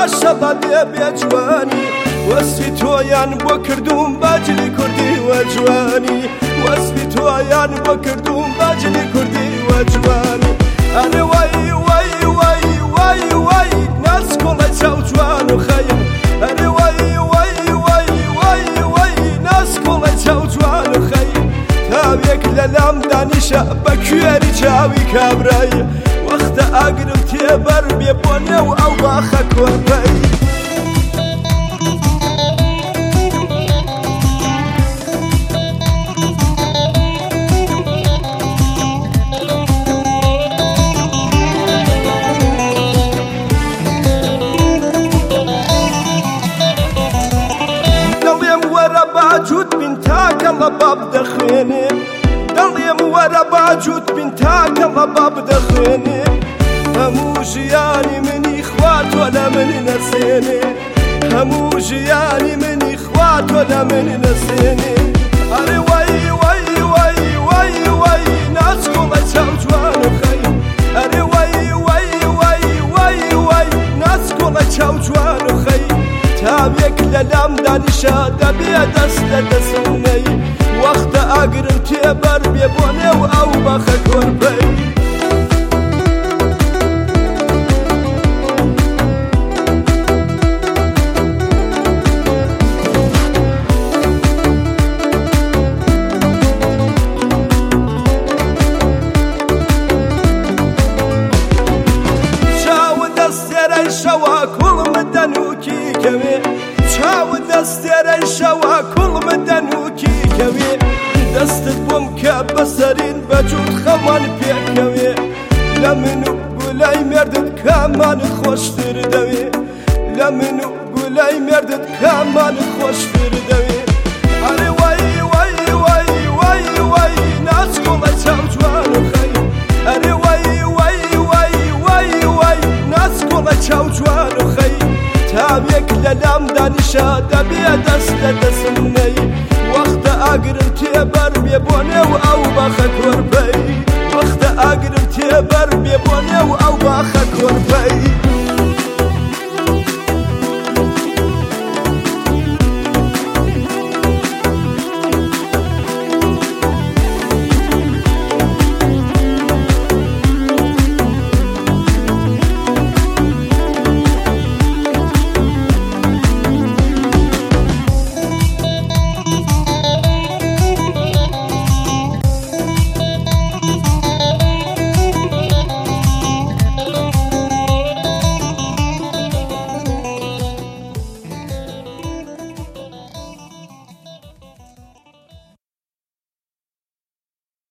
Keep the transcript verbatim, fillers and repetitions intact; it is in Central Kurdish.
ماشەڵڵا دێ بێجوانی وەسفی تۆیان بۆ کردوم باجلی کوردی وەجوانی وەسفی تۆیان بۆ کردوم باجلی کوردی وەجوانی ئەرێ وای وای وای وای وای ناسکۆڵە چاو جوان و خەیم ئەرێ وای وای وای وای وای ناسکۆڵە چاو جوان و خەیم تاوێک لەلام دانیشە بە کوێری چاوی کابرای وەختە ئاگرم تێبەر بێ بۆ نێو ئەو باخە کۆرپەی باجوت بین تاکە لە باب دەخوێنێ دڵێم وەرە باجوت بین تاکە لە باب دەخوێنێ هەموو ژیانی منی خوا تۆ لە منی نەسێنێ هەموو ژیانی منی خوا تۆ لە منی نەسێنێ ئەرێ وای وای وای وای وای ناسکۆڵە چاو جوان و خەیم ئەرێ وای وای وای وای وای ناسکۆڵە چاو جوان و خەیم تاوێک لەلام دانیشە دەبێ دەست لە دەسمنەی وەختە ئاگرم تێبەر بێ بۆ نێو ئەو بەخە کۆرپەی چاو دەستێرەی شەوە کوڵم دەنووکی کەوێ چاو دەستێرەی شەوە کوڵم دەنووکی کەوێ دەستت بۆم کە بەسەرین بەجوود خەمان پێکەوێ لە من و گولای مێردت کامانت خۆشتر دەوێ لە من و گولای مێردت کامانت خۆشتر دەوێ ئەرێ وای وای وای وای وای ناسکۆڵە چاو جوان و خەیم ئەرێ وای وای وای وای وای ناسکۆڵە چاو جوان و خەیم تاوێک لەلام دانیشە دەبێ دەست لە دەسمنەی وەختە ئاگرم تێبەر بێ بۆ نێو ئەو باخە کۆرپەی وەختە ئاگرم تێبەر بێ بۆ نێو ئەو باخە کۆرپەی